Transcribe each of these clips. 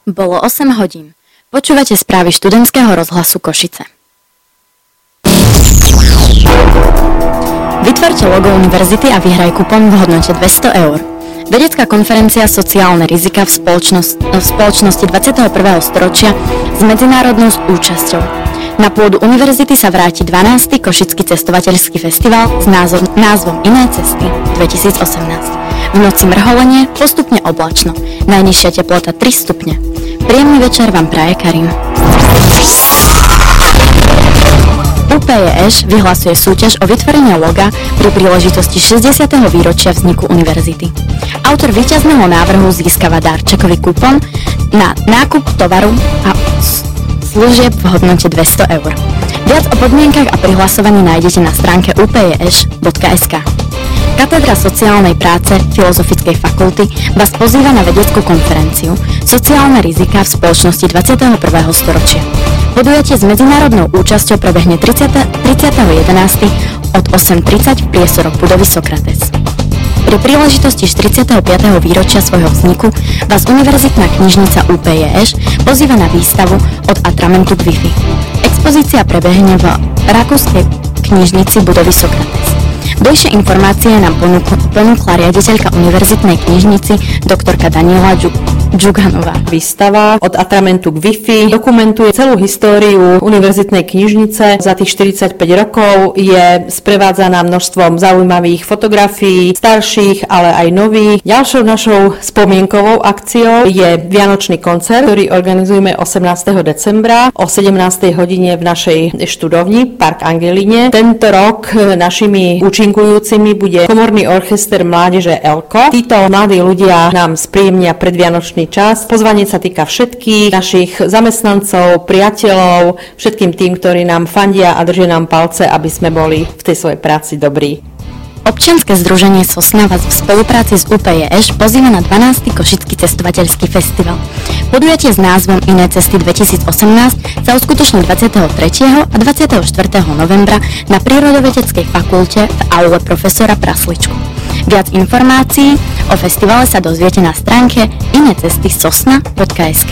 Bolo 8 hodín. Počúvate správy študentského rozhlasu Košice. Vytvorte logo univerzity a vyhraj kupón v hodnote 200 eur. Vedecká konferencia Sociálne rizika v spoločnosti 21. storočia s medzinárodnou účasťou. Na pôdu univerzity sa vráti 12. Košický cestovateľský festival s názvom Iné cesty 2018. V noci mrholenie, postupne oblačno. Najnižšia teplota 3 stupne. Príjemný večer vám praje Karim. UPEŠ vyhlasuje súťaž o vytvorenie loga pri príležitosti 60. výročia vzniku univerzity. Autor víťazného návrhu získava darčekový kupón na nákup tovaru a služieb v hodnote 200 eur. Viac o podmienkach a prihlasovaní nájdete na stránke upeš.sk. Katedra sociálnej práce Filozofickej fakulty vás pozýva na vedeckú konferenciu Sociálne rizika v spoločnosti 21. storočia. Podujatie s medzinárodnou účasťou prebehne 30.11. od 8:30 v priestoroch budovy Sokrates. Pri príležitosti 45. výročia svojho vzniku vás Univerzitná knižnica UPEŠ pozýva na výstavu Od atramentu k Wi-Fi. Expozícia prebehne v rakúskej knižnici budovy Sokrates. Bližšie informácie nám ponúkla riaditeľka univerzitnej knižnici doktorka Daniela Džuganová. Výstava Od atramentu k Wi-Fi dokumentuje celú históriu univerzitnej knižnice. Za tých 45 rokov je sprevádzaná množstvom zaujímavých fotografií, starších, ale aj nových. Ďalšou našou spomienkovou akciou je Vianočný koncert, ktorý organizujeme 18. decembra o 17. hodine v našej študovni Park Angelíne. Tento rok našimi účinkujúcimi bude komorný orchester mládeže Elko. Títo mladí ľudia nám spríjemnia predvianočný čas. Pozvanie sa týka všetkých našich zamestnancov, priateľov, všetkým tým, ktorí nám fandia a držia nám palce, aby sme boli v tej svojej práci dobrí. Občianske združenie Sosna vás v spolupráci s UPEŠ pozýva na 12. Košický cestovateľský festival. Podujatie s názvom Iné cesty 2018 sa uskutoční 23. a 24. novembra na Prírodovedeckej fakulte v aule profesora Prasličku. Viac informácií o festivale sa dozviete na stránke inecestysosna.sk.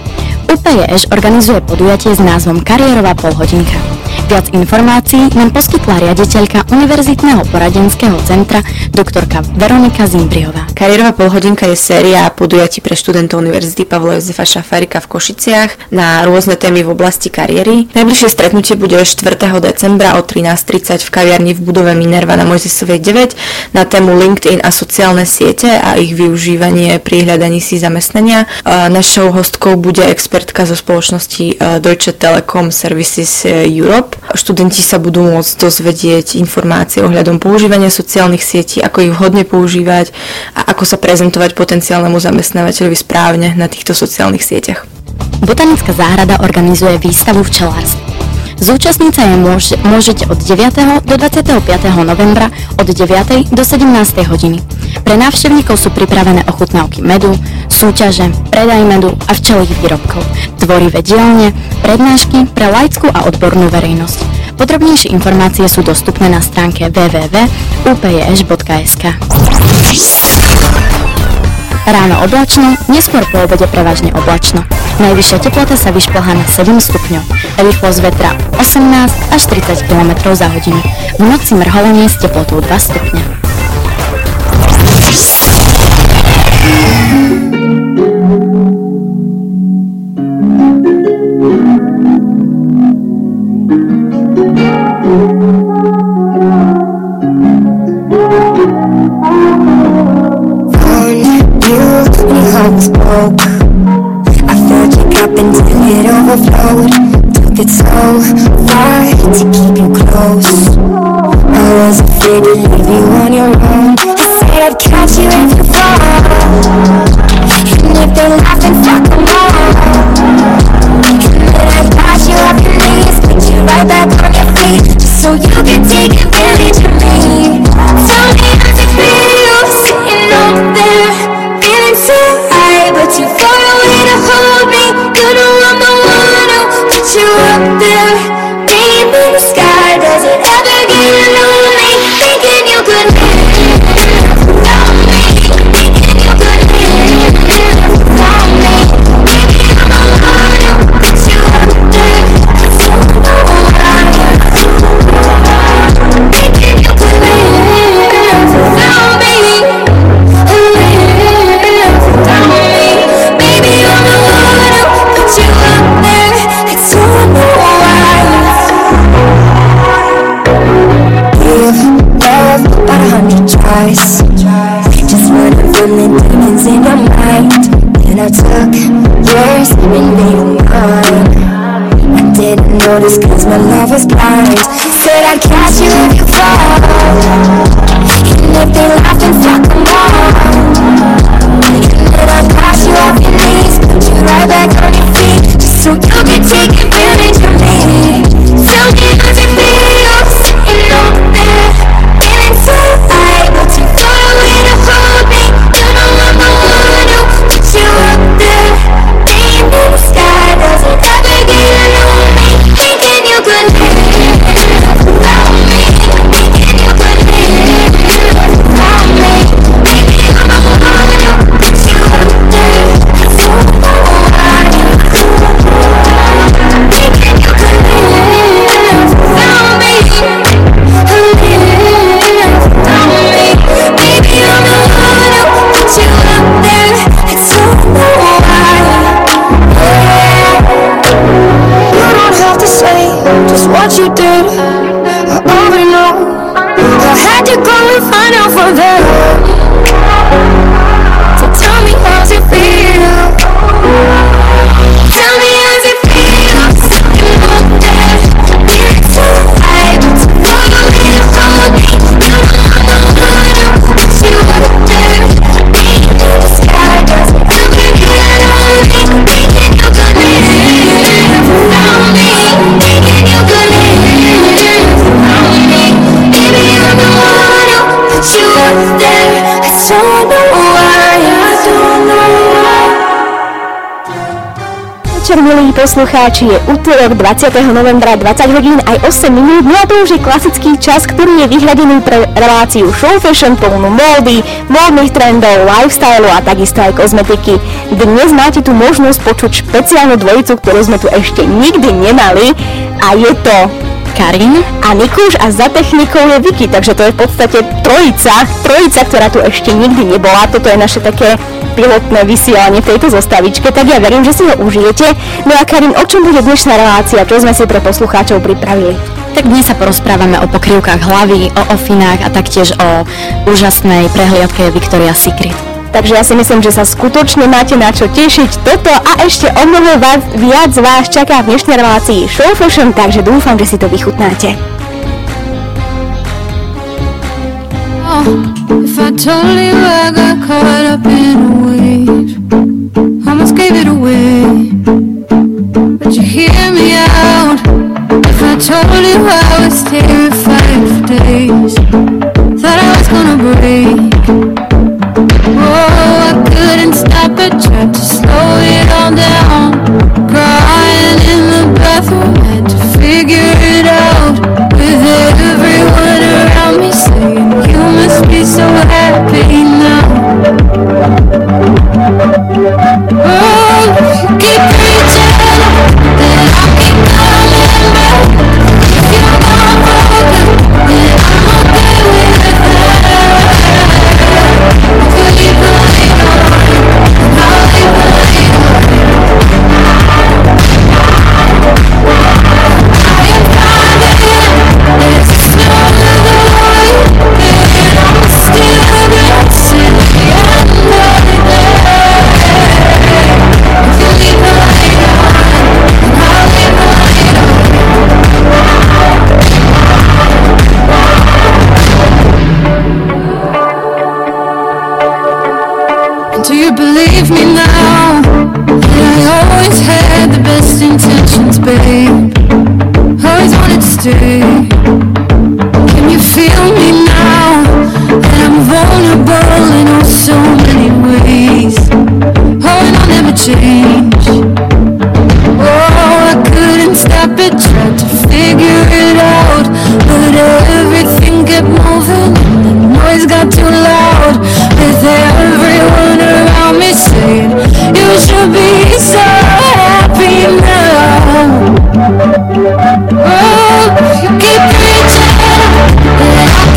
UPEŠ organizuje podujatie s názvom Kariérová polhodinka. Viac informácií nám poskytla riaditeľka Univerzitného poradenského centra doktorka Veronika Zimbriová. Kariérová polhodinka je séria podujatí pre študentov Univerzity Pavla Jozefa Šafárika v Košiciach na rôzne témy v oblasti kariéry. Najbližšie stretnutie bude 4. decembra o 13:30 v kaviarni v budove Minerva na Mojzesovej 9 na tému LinkedIn a sociálne siete a ich využívanie pri hľadaní si zamestnania. Našou hostkou bude expertka zo spoločnosti Deutsche Telekom Services Europe. Študenti sa budú môcť dozvedieť informácie ohľadom používania sociálnych sietí, ako ich vhodne používať a ako sa prezentovať potenciálnemu zamestnávateľovi správne na týchto sociálnych sieťach. Botanická záhrada organizuje výstavu včelárstva. Zúčastniť sa je môžete od 9. do 25. novembra od 9. do 17. hodiny. Pre návštevníkov sú pripravené ochutnávky medu, súťaže, predaj medu a včelých výrobkov, tvorivé dielne, prednášky pre laickú a odbornú verejnosť. Podrobnejšie informácie sú dostupné na stránke www.upeš.sk. Ráno oblačno, neskôr po obede prevažne oblačno. Najvyššia teplota sa vyšplhá na 7 stupňov. Rýchlosť vetra 18 až 30 km za hodinu. V noci mrholenie s teplotou 2 stupňa. It overflowed, took it so far to keep you close. I was afraid to leave you on your own. I said I'd catch you if you fall, and if they laugh and fuck them all. And then I got you off your knees, put you right back on your feet, just so you could take advantage of me. Tell me how's it feel, sitting up there, feeling so high, but too far away to hold me. You know I'm the one who put you up there, deep in the sky. Does it ever get lonely thinking twice. Just running from the demons in your mind. And I took yours and made them mine. I didn't notice cause my love was blind. Said I'd catch you if you fall. And if they laugh and fuck them all. And then I'd pass you off your knees, put you right back on your feet, just so you can take advantage of me. Tell me how it feels, sitting over there, feeling so high, but too far away to hold me. You know I'm the one who put you up there, laying in the sky, doesn't ever get on me. Thinking you could live without me, thinking you could live without me. Maybe I'm the one who put you up there, I don't know why. Thinking you could live without me, live without me. Maybe I'm the one who put you up there, I don't know why. You don't have to say just what you did, I already know. I had to go and find out from them. So tell me how's it feel. Tell me how's it feel. Sitting up there, feeling so high, but too far away to hold me. You know I'm the one who put you up there, laying in the sky, doesn't ever get on me. Thinking you could live without me, thinking you could live without me. Maybe I'm the one who put you up there, I don't know why, I don't know why. Večer, milí poslucháči, je utorok 20. novembra 20 hodín aj 8 minút, no a to už je klasický čas, ktorý je vyhradený pre reláciu Show Fashion plnú módy, módnych trendov, lifestyle a takisto aj kozmetiky. Dnes máte tu možnosť počuť špeciálnu dvojicu, ktorú sme tu ešte nikdy nemali, a je to Karin a Nikuš, a za technikou je Vicky, takže to je v podstate trojica, ktorá tu ešte nikdy nebola. Toto je naše také pilotné vysielanie v tejto zostavičke, tak ja verím, že si ho užijete. No a Karin, o čom bude dnešná relácia? Čo sme si pre poslucháčov pripravili? Tak dnes sa porozprávame o pokrývkach hlavy, o ofinách a taktiež o úžasnej prehliadke Victoria's Secret. Takže ja si myslím, že sa skutočne máte na čo tešiť. Toto a ešte o mnoho viac vás čaká v dnešnej relácii Show Fashion, takže dúfam, že si to vychutnáte. If I told you I got caught up in a wave, almost gave it away, but you hear me out. If I told you I was terrified for days, thought I was gonna break. Oh, I couldn't stop it, tried to slow it all down, crying in the bathroom, had to figure it out, with everyone around me saying you must be so happy now. Oh, you keep preaching that I'll keep coming back. If you're not broken, then I'm okay with that. Will you believe on, I'll leave believe on. I am finding there's a snow in the light, and I'm still dancing at the end of the day. If you leave the light on, I'll leave the light on. And do you believe me now, that I always had the best intentions, babe? Always wanted to stay. Can you feel me now, that I'm vulnerable in oh so many ways? Oh, and I'll never change. Oh, I couldn't stop it, tried to figure it out, but everything kept moving and the noise got too loud, with everyone around me saying you should be so happy now. Oh, you keep preaching that I'll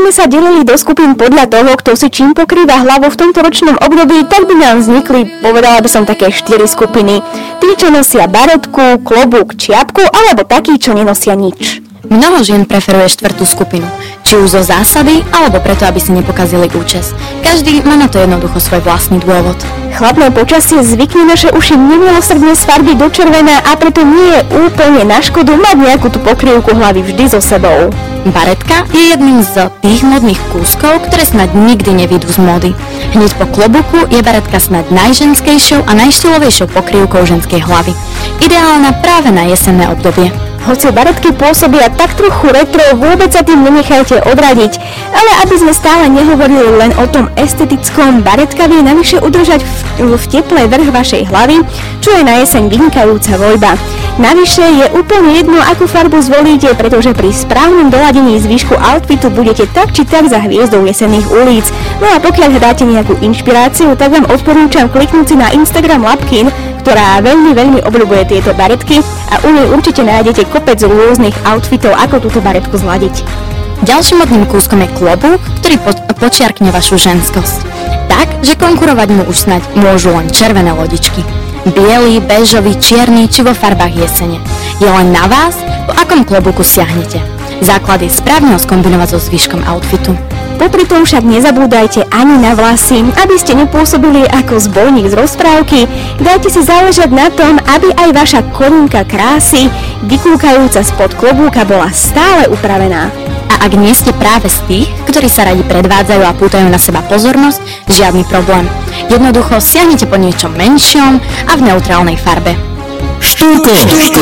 sme sa delili do skupín podľa toho, kto si čím pokrýva hlavu v tomto ročnom období, tak by nám vznikli, povedala by som, také 4 skupiny. Tí, čo nosia baretku, klobúk, čiapku, alebo takí, čo nenosia nič. Mnoho žien preferuje 4. skupinu, či už zo zásady, alebo preto, aby si nepokazili účes. Každý má na to jednoducho svoj vlastný dôvod. Chladné počasie zvykne naše uši nemilosrdne sfarbiť do červená a preto nie je úplne na škodu mať nejakú tú pokrývku hlavy vždy so sebou. Baretka je jedným z tých modných kúskov, ktoré snad nikdy nevyjdú z módy. Hneď po klobuku je baretka snad najženskejšou a najštílovejšou pokrývkou ženskej hlavy. Ideálna práve na jesenné obdobie. Hoci baretky pôsobia tak trochu retro, vôbec sa tým nenechajte odradiť. Ale aby sme stále nehovorili len o tom estetickom, baretka vie navyše udržať v teple vrch vašej hlavy, čo je na jeseň vynikajúca voľba. Navyše je úplne jedno, akú farbu zvolíte, pretože pri správnom doladení zvyšku outfitu budete tak či tak za hviezdou jesenných ulic. No a pokiaľ hľadáte nejakú inšpiráciu, tak vám odporúčam kliknúť si na Instagram Lapkin, ktorá veľmi obľúbuje tieto baretky a u nej určite nájdete kopec rôznych outfitov, ako túto baretku zladiť. Ďalším modným kúskom je klobúk, ktorý počiarkne vašu ženskosť. Tak, že konkurovať mu už snáď môžu len červené lodičky. Biely, béžový, čierny či vo farbách jesene. Je len na vás, po akom klobúku siahnete. Základ je správne ho skombinovať so zvyškom outfitu. Popri tom však nezabúdajte ani na vlasy, aby ste nepôsobili ako zbojník z rozprávky. Dajte si záležať na tom, aby aj vaša korunka krásy, vykúkajúca spod klobúka, bola stále upravená. A ak nie ste práve z tých, ktorí sa radi predvádzajú a pútajú na seba pozornosť, žiadny problém. Jednoducho siahnite po niečom menšom a v neutrálnej farbe. Štúrko.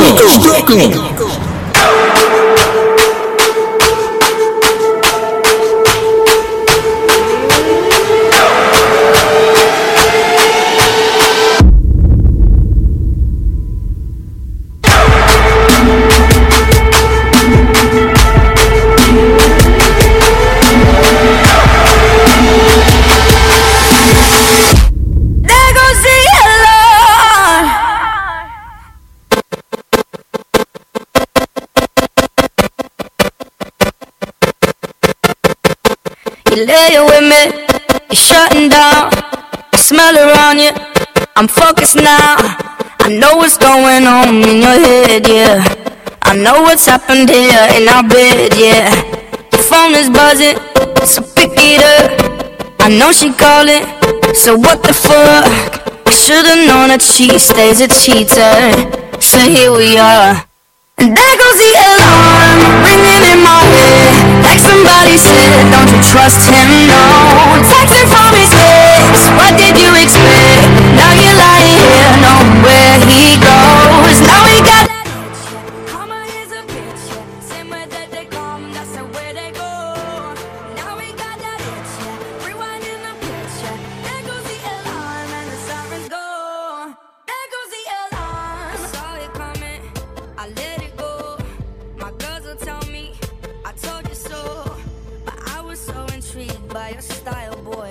You lay with me, you're shutting down. I smell around you, I'm focused now. I know what's going on in your head, yeah. I know what's happened here in our bed, yeah. Your phone is buzzing, so pick it up. I know she calling, so what the fuck? I should've known that she stays a cheater. So here we are. And there goes the alarm, ringing in my head. Like somebody said, don't you trust him, no. Texting from his ex, what did you expect? Now you're lying here, knowing where he goes. Now we got that itch, yeah. Karma is a bitch, yeah. Same way that they come, that's the way they go. Now we got that itch, yeah. Rewinding the pitch, yeah. There goes the alarm and the sirens go. There goes the alarm. I saw it coming, I let it go. My girls will tell me I told you so, but I was so intrigued by your style, boy.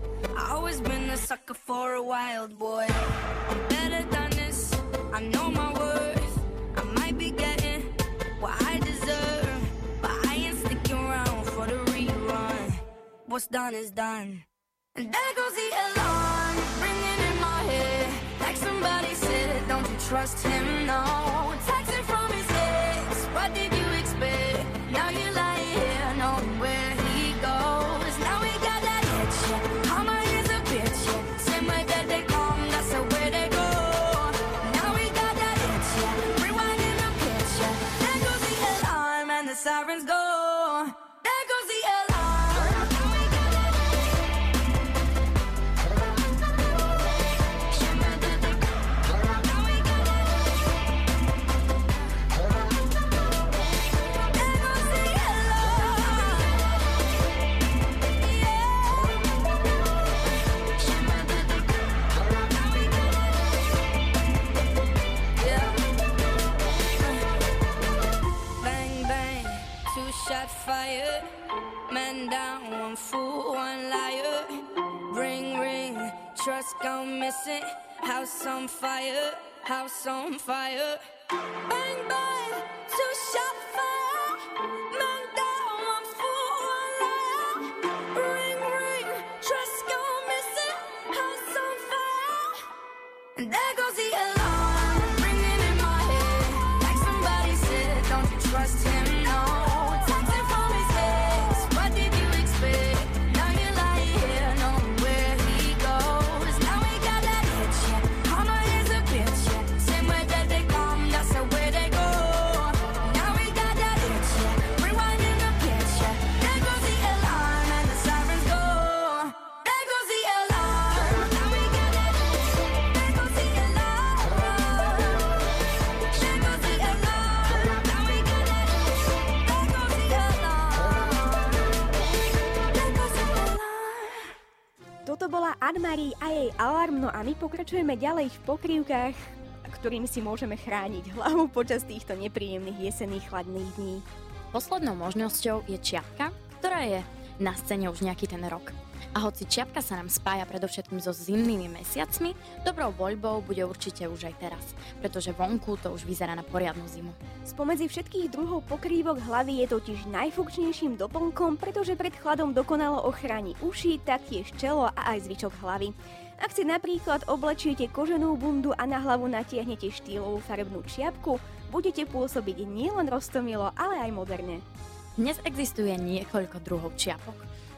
I always been a sucker for a wild boy. I'm better than this, I know my worth. I might be getting what I deserve, but I ain't sticking around for the rerun. What's done is done. And there goes the alarm, ringing in my head. Like somebody said, don't you trust him, no. Texting from his ex, what did you expect? Now you're lying here, knowing where he goes. Now we got that itch, yeah. Karma is a bitch, yeah. Same way that they come, that's the way they go. Now we got that itch, yeah. Rewinding the pitch, yeah. There goes the alarm and the sirens go. There goes the alarm. Shot fired, man down, one fool, one liar. Ring, ring, trust gone missing. House on fire, house on fire. Bang, bang, two shot fire. Man down, one fool, one liar. Anne-Marie a jej Alarm, no a my pokračujeme ďalej v pokrývkach, ktorými si môžeme chrániť hlavu počas týchto nepríjemných jesenných chladných dní. Poslednou možnosťou je čiapka, ktorá je na scéne už nejaký ten rok. A hoci čiapka sa nám spája predovšetkým so zimnými mesiacmi, dobrou voľbou bude určite už aj teraz, pretože vonku to už vyzerá na poriadnu zimu. Spomedzi všetkých druhov pokrývok hlavy je totiž najfunkčnejším doplnkom, pretože pred chladom dokonalo ochráni uši, taktiež čelo a aj zvyšok hlavy. Ak si napríklad oblečiete koženú bundu a na hlavu natiahnete štýlovú farebnú čiapku, budete pôsobiť nielen roztomilo, ale aj moderne. Dnes existuje niekoľko druhov čiapok.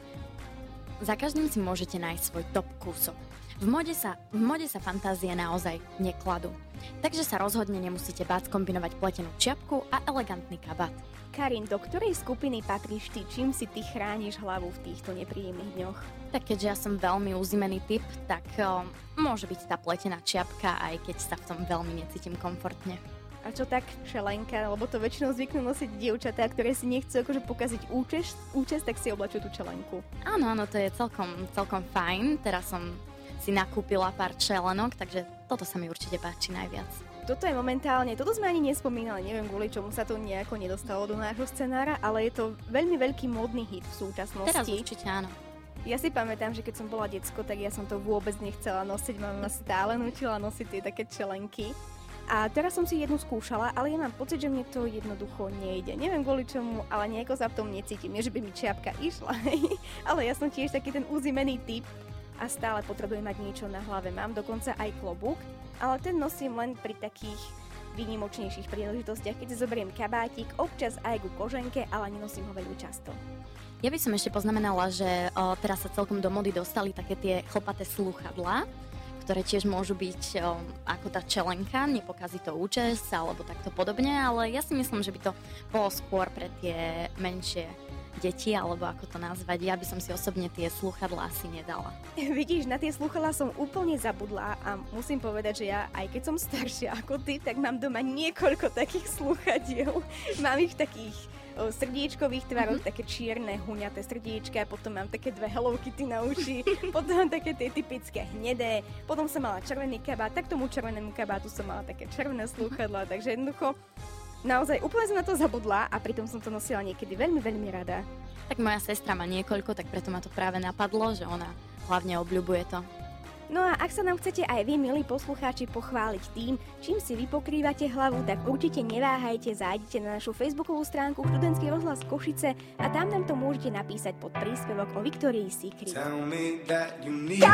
Za každým si môžete nájsť svoj top kúsok. V mode sa fantázie naozaj nekladú. Takže sa rozhodne nemusíte báť kombinovať pletenú čiapku a elegantný kabát. Karin, do ktorej skupiny patríš ty? Čím si ty chrániš hlavu v týchto nepríjemných dňoch? Tak keďže ja som veľmi uzimený typ, tak môže byť tá pletená čiapka, aj keď sa v tom veľmi necítim komfortne. A čo tak čelenka, lebo to väčšinou zvyknú nosiť dievčatá, ktoré si nechcú akože pokaziť účes, tak si oblačujú tú čelenku. Áno, to je celkom fajn. Teraz som si nakúpila pár čelenok, takže toto sa mi určite páči najviac. Toto sme ani nespomínali, neviem kvôli čomu sa to nejako nedostalo do nášho scenára, ale je to veľmi veľký módny hit v súčasnosti. Teraz určite áno. Ja si pamätám, že keď som bola decko, tak ja som to vôbec nechcela nosiť, mama stále nutila nosiť tie také čelenky. A teraz som si jednu skúšala, ale ja mám pocit, že mne to jednoducho nejde. Neviem kvôli čomu, ale nejako sa v tom necítim. Nie, že by mi čiapka išla, ale ja som tiež taký ten uzimený typ a stále potrebujem mať niečo na hlave. Mám dokonca aj klobúk, ale ten nosím len pri takých výnimočnejších príležitostiach, keď si zoberiem kabátik, občas aj ku koženke, ale nenosím ho veľmi často. Ja by som ešte poznamenala, že teraz sa celkom do mody dostali také tie chlpaté slúchadlá, ktoré tiež môžu byť ako tá čelenka, nepokazí to účes alebo takto podobne, ale ja si myslím, že by to bolo skôr pre tie menšie deti, alebo ako to nazvať. Ja by som si osobne tie slúchadlá asi nedala. Vidíš, na tie slúchadlá som úplne zabudla a musím povedať, že ja, aj keď som staršia ako ty, tak mám doma niekoľko takých slúchadiel. Mám ich v takých srdiečkových tvaroch, také čierne huňaté srdiečka, potom mám také dve Hello Kitty na uši, potom mám také tie typické hnedé, potom som mala červený kabát, tak tomu červenému kabátu som mala také červené slúchadlá, takže jednoducho naozaj úplne som na to zabudla a pritom som to nosila niekedy veľmi, veľmi rada. Tak moja sestra má niekoľko, tak preto ma to práve napadlo, že ona hlavne obľubuje to. No a ak sa nám chcete aj vy, milí poslucháči, pochváliť tým, čím si vy pokrývate hlavu, tak určite neváhajte, zájdite na našu facebookovú stránku Študentský rozhlas Košice a tam nám to môžete napísať pod príspevok o Victoria's Secret. Tell me that you need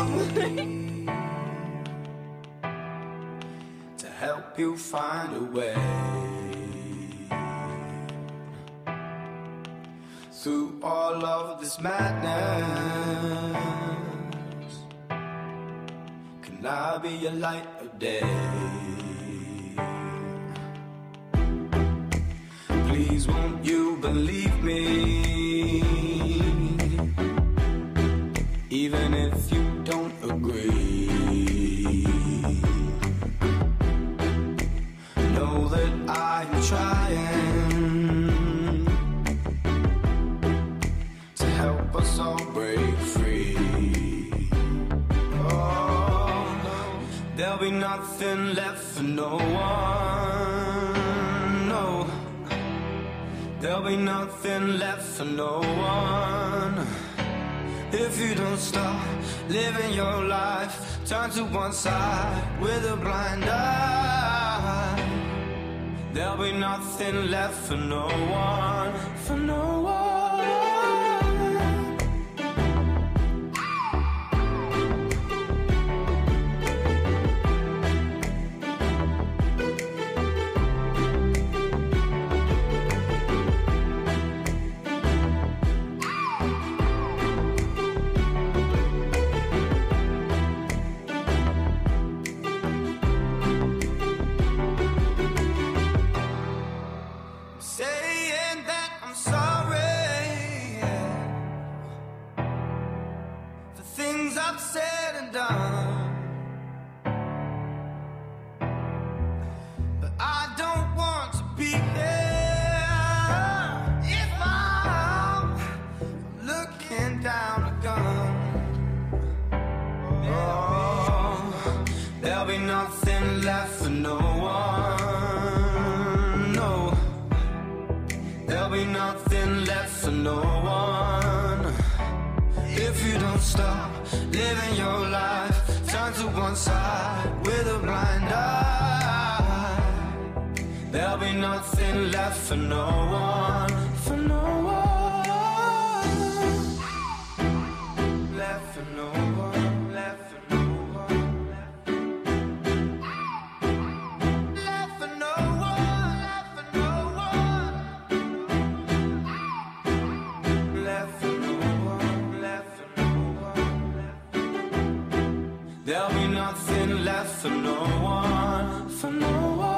me to help you find a way through all of this madness. Can I be a light of day? Please won't you believe me, even if you don't agree? Know that I'm trying to help us all break free. There'll be nothing left for no one, no. There'll be nothing left for no one if you don't stop living your life. Turn to one side with a blind eye. There'll be nothing left for no one, for no one. Saying that I'm sorry side with a blind eye. There'll be nothing left for no one, for no one. Left for no one, left for no one. Left for no one, left for no one. Left for no one, left for no one. There'll be nothing left for no one, for no one.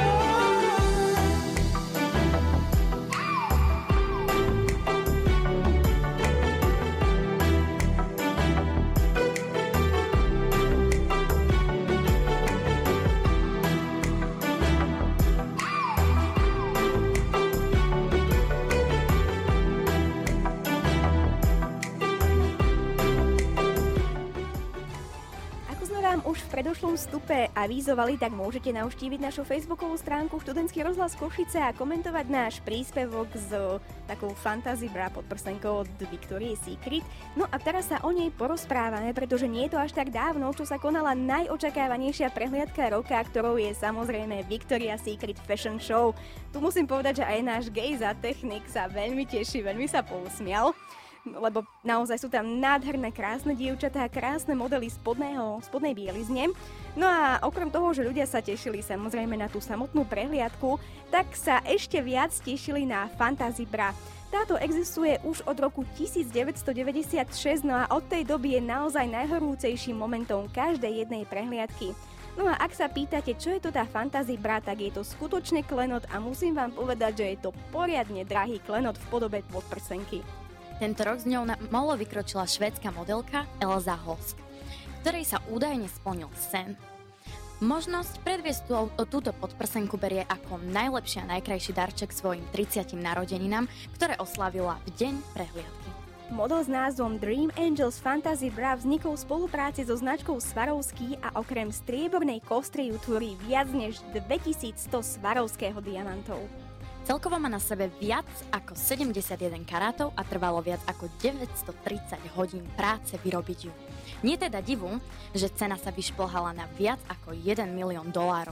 Už v predošlom vstupe avízovali, tak môžete navštíviť našu facebookovú stránku Študentský rozhlas Košice a komentovať náš príspevok s takou fantasy bra podprsenkou od Victoria's Secret. No a teraz sa o nej porozprávame, pretože nie je to až tak dávno, čo sa konala najočakávanejšia prehliadka roka, ktorou je samozrejme Victoria's Secret Fashion Show. Tu musím povedať, že aj náš gejza technik sa veľmi teší, veľmi sa pousmial, lebo naozaj sú tam nádherné, krásne dievčatá, krásne modely spodnej bielizne. No a okrem toho, že ľudia sa tešili samozrejme na tú samotnú prehliadku, tak sa ešte viac tešili na Fantasy Bra. Táto existuje už od roku 1996, no a od tej doby je naozaj najhorúcejším momentom každej jednej prehliadky. No a ak sa pýtate, čo je to tá Fantasy Bra, tak je to skutočne klenot a musím vám povedať, že je to poriadne drahý klenot v podobe podprsenky. Tento rok z ňou na molo vykročila švédska modelka Elsa Hosk, ktorej sa údajne splnil sen. Možnosť predviesť túto podprsenku berie ako najlepší a najkrajší darček svojim 30. narodeninám, ktoré oslávila v deň prehliadky. Model s názvom Dream Angels Fantasy Bra vznikol v spolupráci so značkou Swarovski a okrem striebornej kostry ju tvorí viac než 2100 Swarovského diamantov. Celkovo má na sebe viac ako 71 karátov a trvalo viac ako 930 hodín práce vyrobiť ju. Nie teda divu, že cena sa vyšplhala na viac ako $1 milión.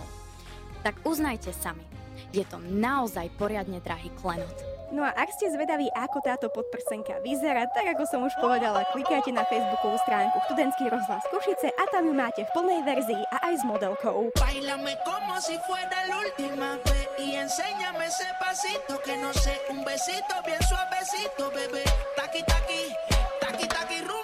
Tak uznajte sami, je to naozaj poriadne drahý klenot. No a ak ste zvedaví, ako táto podprsenka vyzerá, tak ako som už povedala, klikajte na facebookovú stránku Študentský rozhlas Košice a tam ju máte v plnej verzii a aj s modelkou. Bailame como si fuera la última vez y enséñame ese pasito que no sé, un besito bien suavecito, bebé. Taqui taqui, taqui taqui rumba.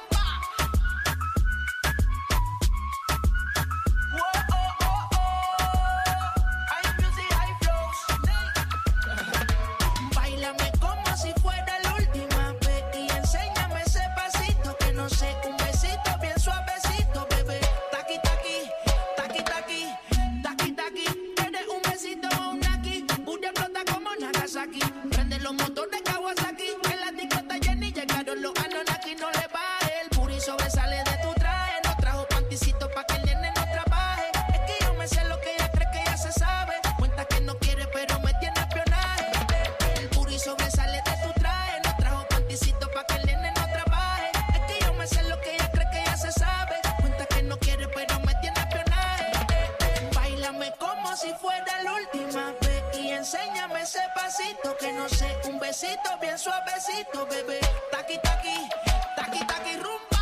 Prende los motores Kawasaki, en la discota Jenny llegaron los Anunnaki, no le baje, el puri sobresale de tu traje, no trajo panticito pa' que el nene no trabaje, es que yo me sé lo que ella cree que ya se sabe, cuenta que no quiere pero me tiene espionaje, el puri sobresale de tu traje, no trajo panticito pa' que el nene no trabaje, es que yo me sé lo que ella cree que ya se sabe, cuenta que no quiere pero me tiene espionaje, bailame como si fuera la última vez y enséñame ese pasito que no sé, un besito bien suavecito, bebé. Taqui taqui, taqui taqui rumba.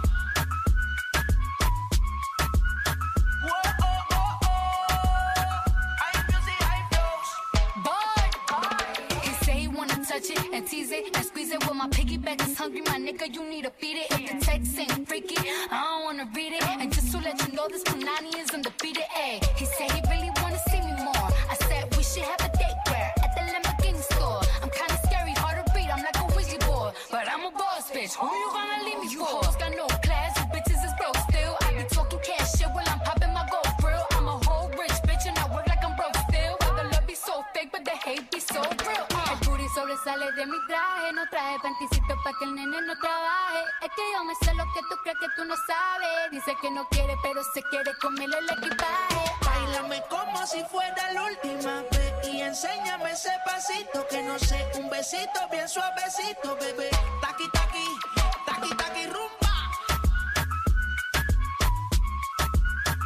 Whoa, oh, oh, oh. High music, high flows. Boy, he say he wanna touch it and tease it and squeeze it. Well, my piggyback is hungry, my nigga, you need to feed it. If the text ain't freaky, I don't wanna read it. And just to let you know, this Punani is undefeated. Ay, he said he really wanna see me more. I said we should have a date where at the Lamborghini store. I'm kinda scary, hard to read, I'm like a Ouija board, but I'm a boss bitch. Who you gonna leave me for? You hoes got no class, you bitches is broke still. I be talking cash shit while I'm popping my gold grill. I'm a whole rich bitch and I work like I'm broke still. But the love be so fake, but the hate be so real. El booty sobresale de mi traje, no traje panticito pa' que el nene no trabaje. Es que yo me sé lo que tú crees que tú no sabes. Dice que no quiere, pero se quiere comerle el equipaje. Bailame como si fuera la última vez y enséñame ese pasito que no sé, un besito bien suavecito, bebé. Taqui taqui, taqui taqui rumba.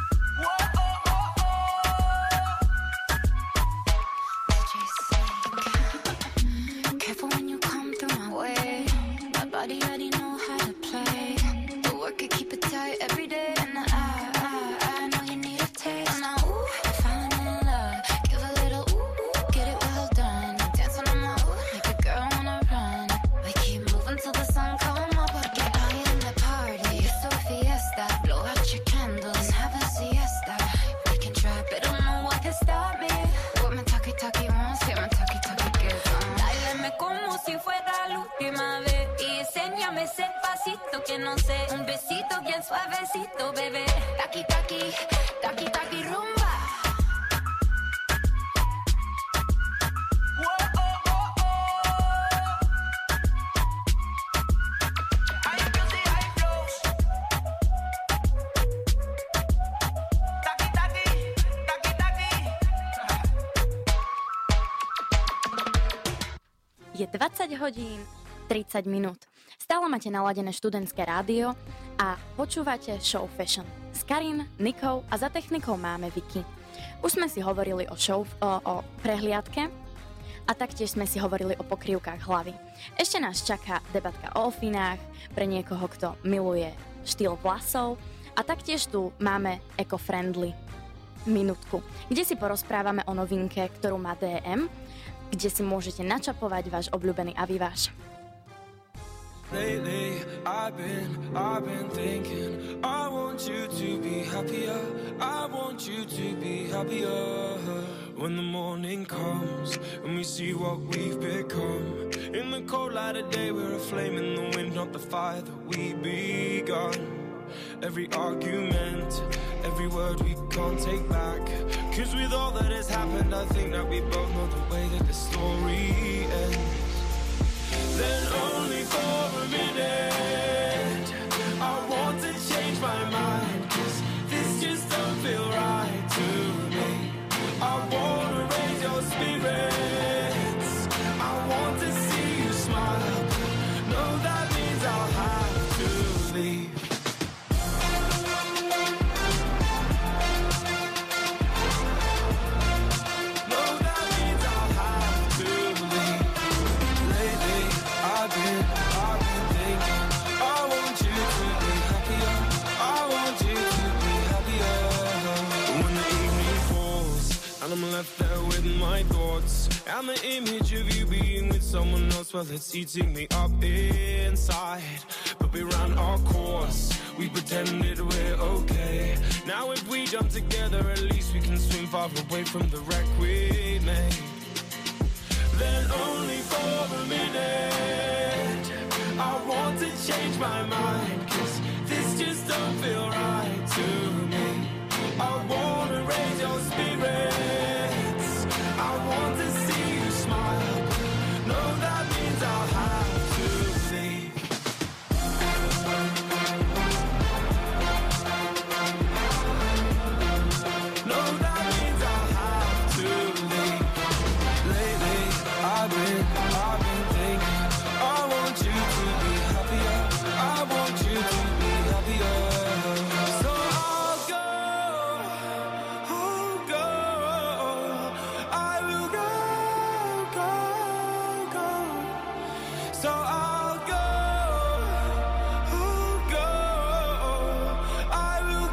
que no sé. Un besito bien suavecito, bebé. Taki, taki, taki, taki, rumba. Je 20 hodín 30 minút. Stále máte naladené študentské rádio a počúvate Show Fashion. S Karin, Nikou a za technikou máme Vicky. Už sme si hovorili o prehliadke a taktiež sme si hovorili o pokrývkach hlavy. Ešte nás čaká debatka o ofinách pre niekoho, kto miluje štýl vlasov a taktiež tu máme eco-friendly minútku, kde si porozprávame o novinke, ktorú má DM, kde si môžete načapovať váš obľúbený aviváž. Lately, I've been thinking, I want you to be happier, I want you to be happier. When the morning comes, and we see what we've become. In the cold light of day, we're a flame in the wind, not the fire that we begun. Every argument, every word we can't take back. Cause with all that has happened, I think that we both know the way that the story ends. Then only for a minute, I want to change my mind. Cause this just don't feel right to me. I wanna raise your spirits, I want to see you smile. No, that means I'll have to leave. I've been thinking, I want you to be happier, I want you to be happier. When the evening falls, and I'm left there with my thoughts, and the image of you being with someone else, well, it's eating me up inside. But we ran our course, we pretended we're okay. Now if we jump together, at least we can swim far away from the wreck we made. Then only for a minute, I want to change my mind. Cause this just don't feel right to me. I wanna raise your spirits, I want to see you smile. No, that means I'll have to leave. No, that means I'll have to leave. Lately, I've been thinking, I want you to be happier, I want you to be happier. So I'll go, I will go. So I'll go, I will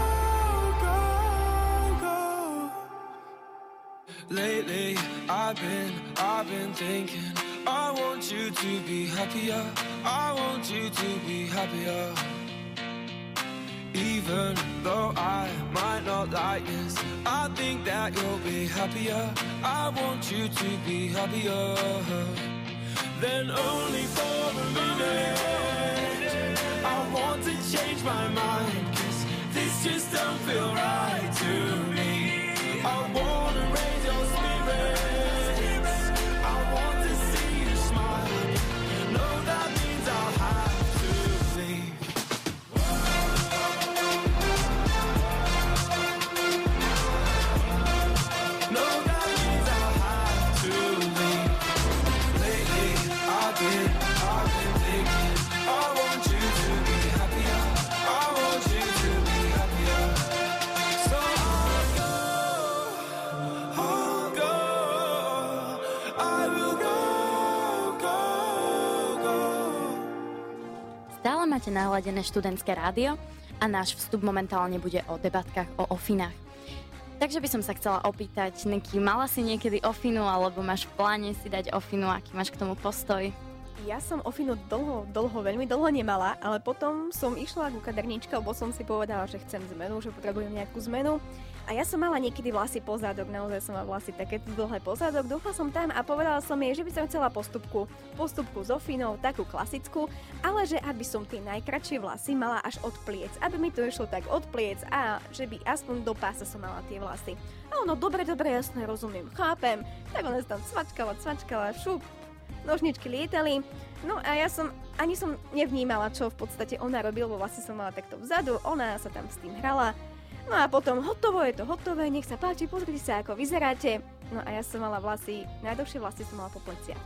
go. Lately, I've been thinking, I want you to be happier, I want you to be happier. Even though I might not like this, I think that you'll be happier, I want you to be happier. Then only for a minute, I want to change my mind. Cause this just don't feel right to me. I wanna raise your spirits, I want to see you smile. No, that means I'll have to leave. No, that means I'll have to leave. Lately, I've been thinking, I want you to be happier, I want you to be happier. So I'll go, I will go. Stále máte naladené študentské rádio a náš vstup momentálne bude o debatkách o ofinách. Takže by som sa chcela opýtať, Niky, mala si niekedy ofinu, alebo máš v pláne si dať ofinu, aký máš k tomu postoj? Ja som ofinu veľmi dlho nemala, ale potom som išla ku kaderníčke, lebo som si povedala, že chcem zmenu, že potrebujem nejakú zmenu. A ja som mala niekedy vlasy pozádok, naozaj som mala vlasy také dlhé pozádok, došla som tam a povedala som jej, že by som chcela postupku s ofinou, takú klasickú, ale že aby som tie najkratšie vlasy mala až od pliec, aby mi to išlo tak od pliec a že by aspoň do pása som mala tie vlasy. A ono, dobre, jasne, rozumiem, chápem, tak ona sa tam cvačkala, šup, nožničky lietali, no a ja som nevnímala, čo v podstate ona robila, bo vlastne som mala takto vzadu, ona sa tam s tým hrala, no a potom je to hotové, nech sa páči, pozrite sa, ako vyzeráte, no a ja som mala vlasy, najdlhšie vlasy som mala po pleciach.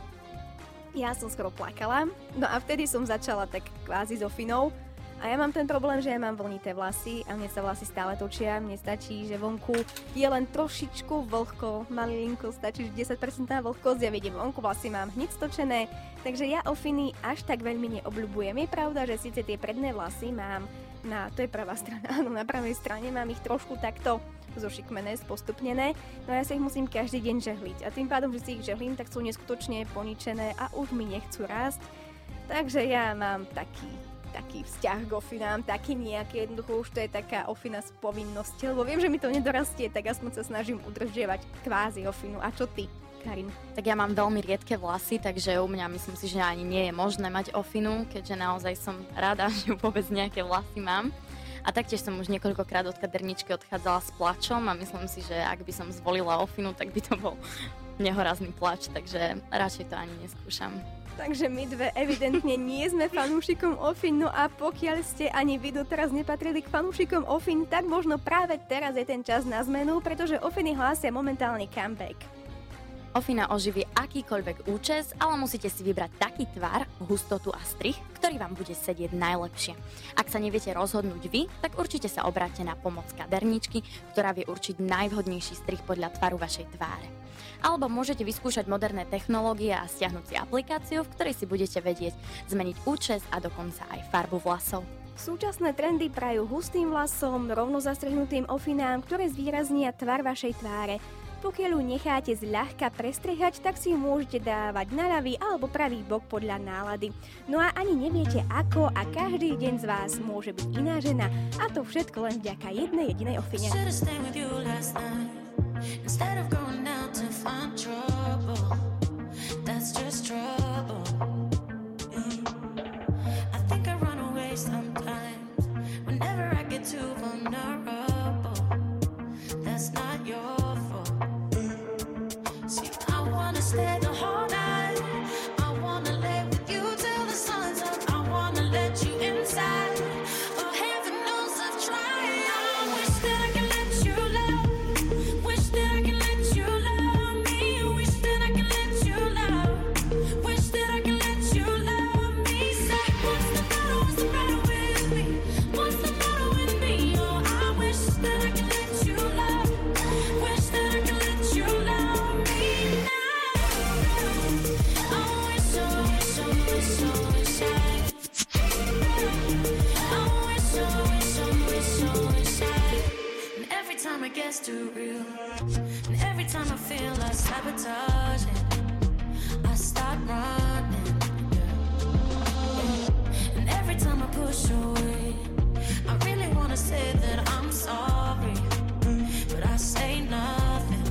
Ja som skoro plakala, no a vtedy som začala tak kvázi s ofinou. A ja mám ten problém, že ja mám vlnité vlasy a mne sa vlasy stále točia, mne stačí, že vonku je len trošičku vlhko, malilinko, stačí 10% vlhkosť, ja vidím vonku, vlasy mám hneď stočené, takže ja ofiny až tak veľmi neobľubujem. Je pravda, že síce tie predné vlasy mám to je pravá strana, áno, na pravej strane mám ich trošku takto zošikmené, spostupnené, no ja sa ich musím každý deň žehliť a tým pádom, že si ich žehlím, tak sú neskutočne poničené a už mi nechcú rásť, takže ja mám taký vzťah k ofinám, taký nejaký, jednoducho už to je taká ofina z povinnosti, lebo viem, že mi to nedorastie, tak aspoň sa snažím udržiavať kvázi ofinu. A čo ty, Karin? Tak ja mám veľmi riedke vlasy, takže u mňa myslím si, že ani nie je možné mať ofinu, keďže naozaj som rada, že vôbec nejaké vlasy mám. A taktiež som už niekoľkokrát od kaderničky odchádzala s plačom a myslím si, že ak by som zvolila ofinu, tak by to bol nehorazný plač, takže radšej to ani neskúšam. Takže my dve evidentne nie sme fanúšikom ofin, no a pokiaľ ste ani vy doteraz nepatrili k fanúšikom ofin, tak možno práve teraz je ten čas na zmenu, pretože ofiny hlásia momentálne comeback. Ofina oživí akýkoľvek účes, ale musíte si vybrať taký tvar, hustotu a strih, ktorý vám bude sedieť najlepšie. Ak sa neviete rozhodnúť vy, tak určite sa obráťte na pomoc kaderníčky, ktorá vie určiť najvhodnejší strih podľa tvaru vašej tváre. Alebo môžete vyskúšať moderné technológie a stiahnuť si aplikáciu, v ktorej si budete vedieť zmeniť účes a dokonca aj farbu vlasov. Súčasné trendy prajú hustým vlasom, rovno zastrihnutým ofinám, ktoré zvýraznia tvar vašej tváre. Pokiaľ ju necháte zľahka prestrihať, tak si ju môžete dávať na ľavý alebo pravý bok podľa nálady. No a ani neviete ako a každý deň z vás môže byť iná žena a to všetko len vďaka jednej jedinej ofine. Instead of going out to find trouble, that's just trouble. I think I run away sometimes whenever I get too vulnerable. That's not your fault. See, I wanna stay the whole night. I wanna lay with you till the sun's up. I wanna let you inside. Oh, heaven knows I've tried. I wish that I could let you love. Wish that I can let you love me. Wish that I can let you love. Wish that I can let you love me. Say, what's the matter with me? What's the matter with me? Oh, I wish that I can let you love. Wish that I can let you love me now. I wish, I wish, I wish, I wish and every time it gets too real, and every time I feel like sabotaging, I start running, and every time I push away, I really wanna say that I'm sorry, but I say nothing.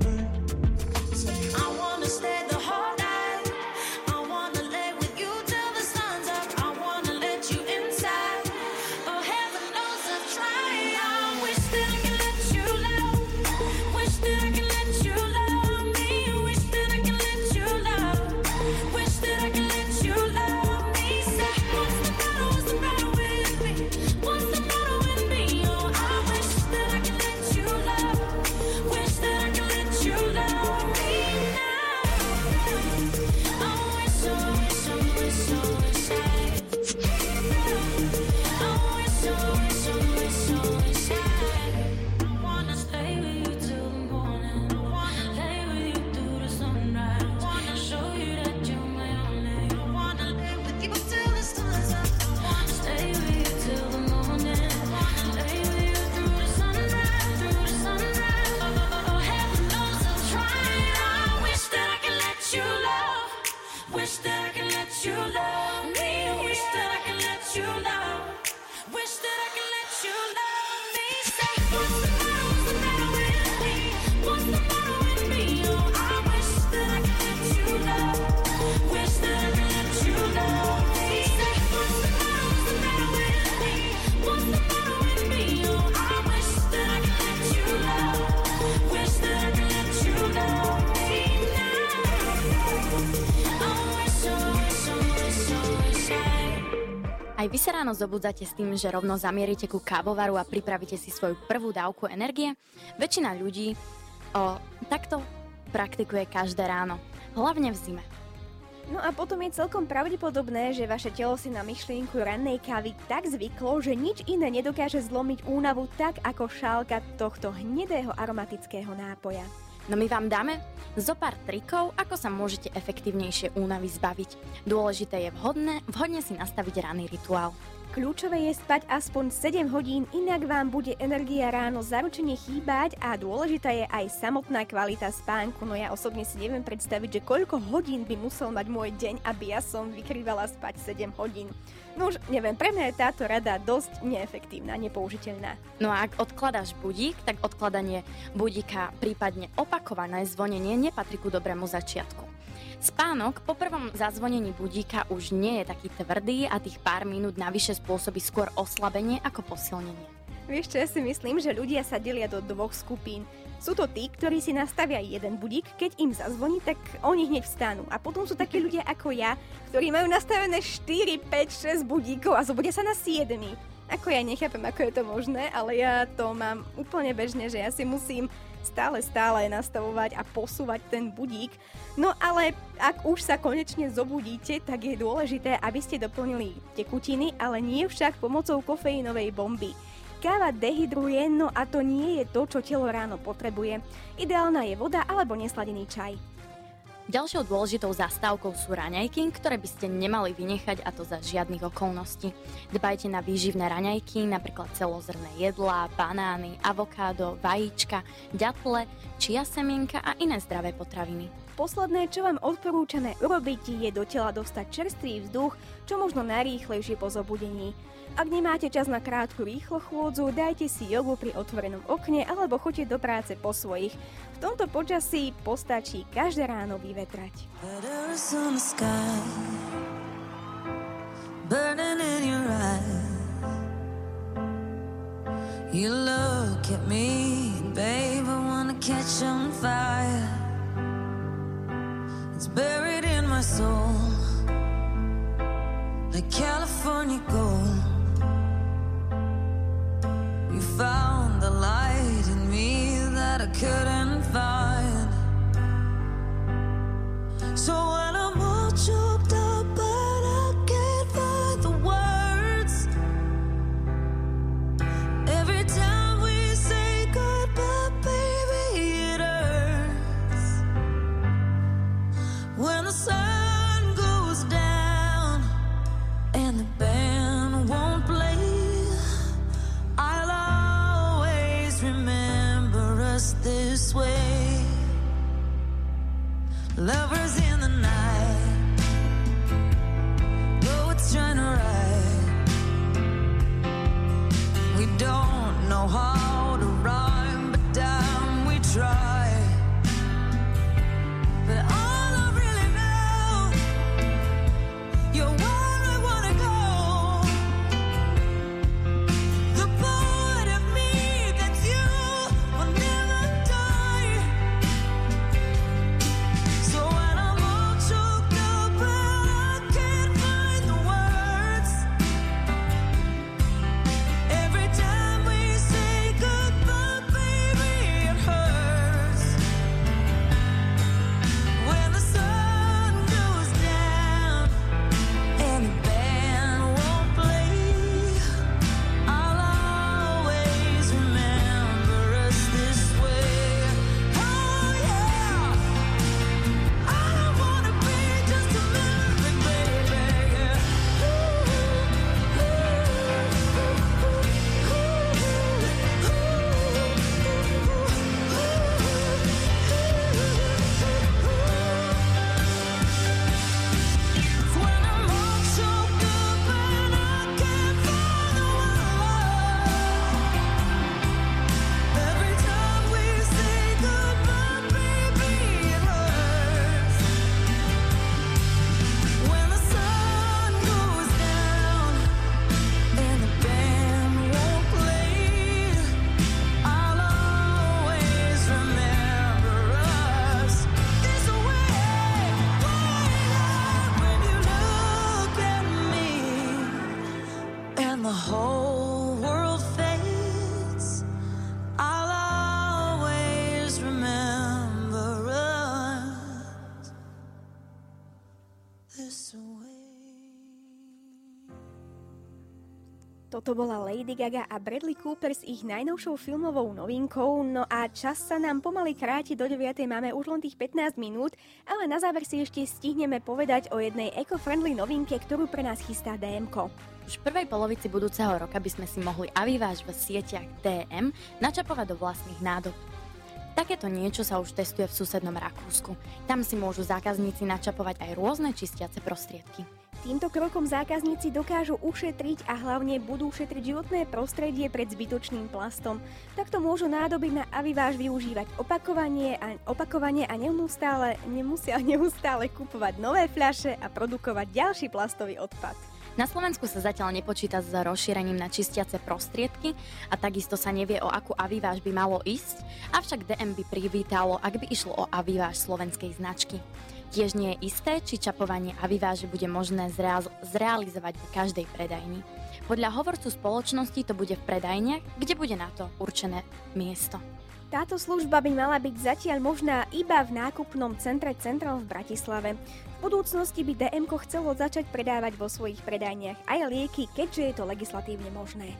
I wanna stay the whole night. I wanna lay with you till the sun's up. I wanna let you inside. Oh, heaven knows I've tried. I wish that I can let you love. Wish that I can let you love me. Wish that I can let you love. Wish that I can let you love me. Say, what's the matter with me? What's the matter with me? Oh, Aj vy sa ráno zobudzate s tým, že rovno zamierite ku kávovaru a pripravíte si svoju prvú dávku energie? Väčšina ľudí takto praktikuje každé ráno, hlavne v zime. No a potom je celkom pravdepodobné, že vaše telo si na myšlienku rannej kávy tak zvyklo, že nič iné nedokáže zlomiť únavu tak ako šálka tohto hnedého aromatického nápoja. No my vám dáme zopár trikov, ako sa môžete efektívnejšie únavy zbaviť. Dôležité je vhodne si nastaviť ranný rituál. Kľúčové je spať aspoň 7 hodín, inak vám bude energia ráno zaručene chýbať a dôležitá je aj samotná kvalita spánku. No ja osobne si neviem predstaviť, že koľko hodín by musel mať môj deň, aby ja som vykrývala spať 7 hodín. No už neviem, pre mňa je táto rada dosť neefektívna, nepoužiteľná. No a ak odkladáš budík, tak odkladanie budíka, prípadne opakované zvonenie nepatrí ku dobrému začiatku. Spánok po prvom zazvonení budíka už nie je taký tvrdý a tých pár minút navyše spôsobí skôr oslabenie ako posilnenie. Vieš čo, ja si myslím, že ľudia sa delia do dvoch skupín. Sú to tí, ktorí si nastavia jeden budík, keď im zazvoní, tak oni hneď vstanú. A potom sú takí ľudia ako ja, ktorí majú nastavené 4, 5, 6 budíkov a zobudia sa na 7. Ako ja nechápem, ako je to možné, ale ja to mám úplne bežne, že ja si musím stále nastavovať a posúvať ten budík. No ale ak už sa konečne zobudíte, tak je dôležité, aby ste doplnili tekutiny, ale nie však pomocou kofeínovej bomby. Káva dehydruje, no a to nie je to, čo telo ráno potrebuje. Ideálna je voda alebo nesladený čaj. Ďalšou dôležitou zastávkou sú raňajky, ktoré by ste nemali vynechať, a to za žiadnych okolností. Dbajte na výživné raňajky, napríklad celozrné jedlá, banány, avokádo, vajíčka, ďatle, čia semienka a iné zdravé potraviny. Posledné, čo vám odporúčané urobiť, je do tela dostať čerstvý vzduch, čo možno najrýchlejšie po zobudení. Ak nemáte čas na krátku rýchlo chôdzu, dajte si jogu pri otvorenom okne alebo choďte do práce po svojich. V tomto počasí postačí každé ráno vyvetrať. You look at me, babe, I wanna catch on fire. It's buried in my soul, like California gold. You found the light in me that I couldn't find. So when I'm all choked up but I can't find the words, every time we say goodbye, baby, it hurts. When the sun goes down and the band won't play, I'll always remember us this way. Lovers in the night, though it's trying to ride, we don't know how to rhyme, but damn, we try. But all I really know, you're where I wanna go. The part of me that's you will never die. So when I'm all Toto bola Lady Gaga a Bradley Cooper s ich najnovšou filmovou novinkou, no a čas sa nám pomaly kráti, do 9. máme už len tých 15 minút, ale na záver si ešte stihneme povedať o jednej eco-friendly novinke, ktorú pre nás chystá DMko. Už v prvej polovici budúceho roka by sme si mohli aviváž v sieťach DM načapovať do vlastných nádob. Takéto niečo sa už testuje v susednom Rakúsku. Tam si môžu zákazníci načapovať aj rôzne čistiace prostriedky. Týmto krokom zákazníci dokážu ušetriť a hlavne budú šetriť životné prostredie pred zbytočným plastom. Takto môžu nádoby na aviváž využívať opakovanie a nemusia neustále kupovať nové fľaše a produkovať ďalší plastový odpad. Na Slovensku sa zatiaľ nepočíta s rozšírením na čistiace prostriedky a takisto sa nevie, o akú aviváž by malo ísť, avšak DM by privítalo, ak by išlo o aviváž slovenskej značky. Tiež nie je isté, či čapovanie aviváže bude možné zrealizovať v každej predajni. Podľa hovorcu spoločnosti to bude v predajniach, kde bude na to určené miesto. Táto služba by mala byť zatiaľ možná iba v nákupnom centre Central v Bratislave. V budúcnosti by DMko chcelo začať predávať vo svojich predajniach aj lieky, keďže je to legislatívne možné.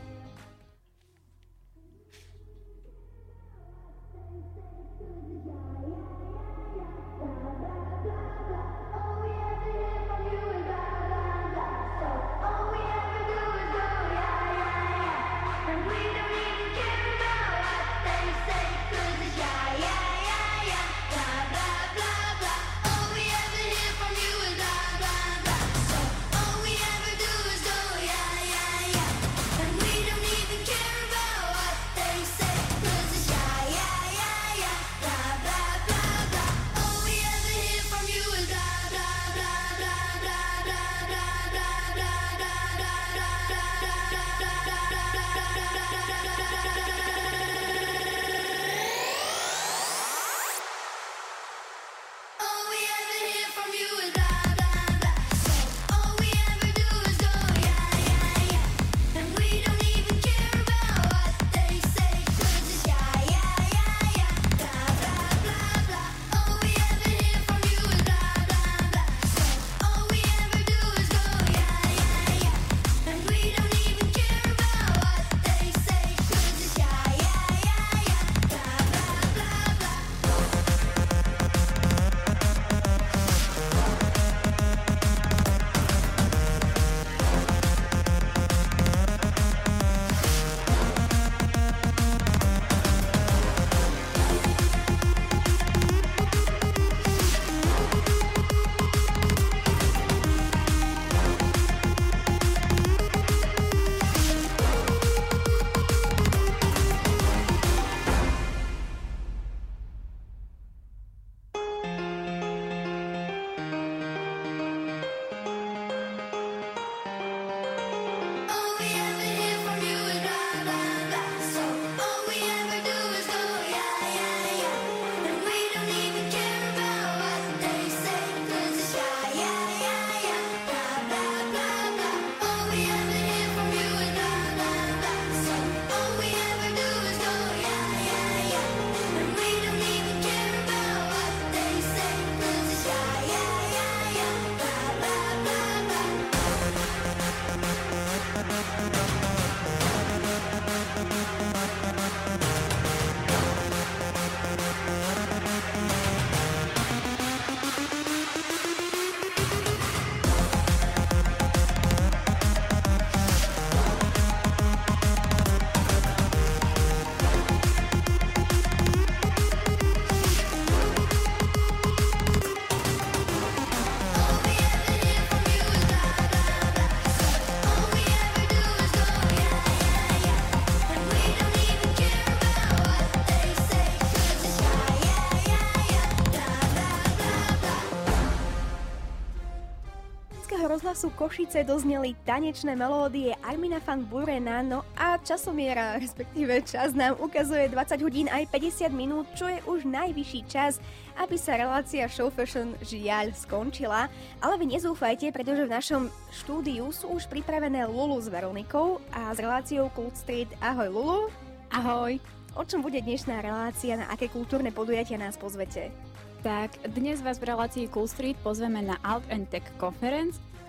Rozhlasu Košice dozneli tanečné melódie Armina van Burena, no a časomiera, respektíve čas nám ukazuje 20 hodín aj 50 minút, čo je už najvyšší čas, aby sa relácia Show Fashion žiaľ skončila. Ale vy nezúfajte, pretože v našom štúdiu sú už pripravené Lulu s Veronikou a s reláciou Cold Street. Ahoj Lulu. Ahoj. O čom bude dnešná relácia, na aké kultúrne podujatia nás pozvete? Tak, dnes vás v relácii Cool Street pozveme na Alt and Tech Conference,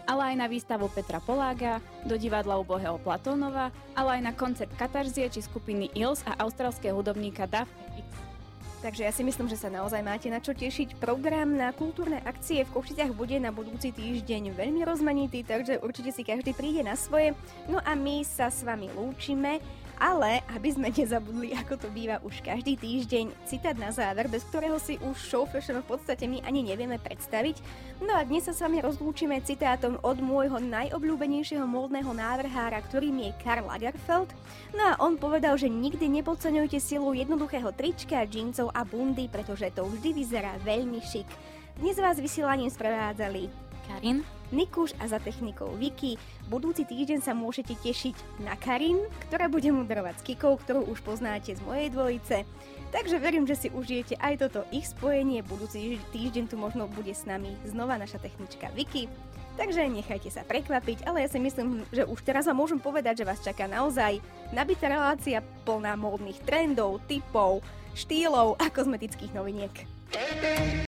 ale aj na výstavu Petra Polága, do divadla ubohého Platónova, ale aj na koncert Katarzie či skupiny Eels a austrálskeho hudobníka Duff X. Takže ja si myslím, že sa naozaj máte na čo tešiť. Program na kultúrne akcie v Košiciach bude na budúci týždeň veľmi rozmanitý, takže určite si každý príde na svoje. No a my sa s vami lúčime, ale aby sme nezabudli, ako to býva už každý týždeň, citát na záver, bez ktorého si už show fashion v podstate my ani nevieme predstaviť. No a dnes sa s vami rozlúčime citátom od môjho najobľúbenejšieho módneho návrhára, ktorým je Karl Lagerfeld. No a on povedal, že nikdy nepodceňujte silu jednoduchého trička, džínsov a bundy, pretože to vždy vyzerá veľmi šik. Dnes vás vysielaním sprevádzali Karin, Nikuš a za technikou Vicky. Budúci týždeň sa môžete tešiť na Karin, ktorá bude moderovať s Kikou, ktorú už poznáte z mojej dvojice. Takže verím, že si užijete aj toto ich spojenie. Budúci týždeň tu možno bude s nami znova naša technička Vicky. Takže nechajte sa prekvapiť, ale ja si myslím, že už teraz vám môžem povedať, že vás čaká naozaj nabitá relácia plná módnych trendov, typov, štýlov a kozmetických noviniek.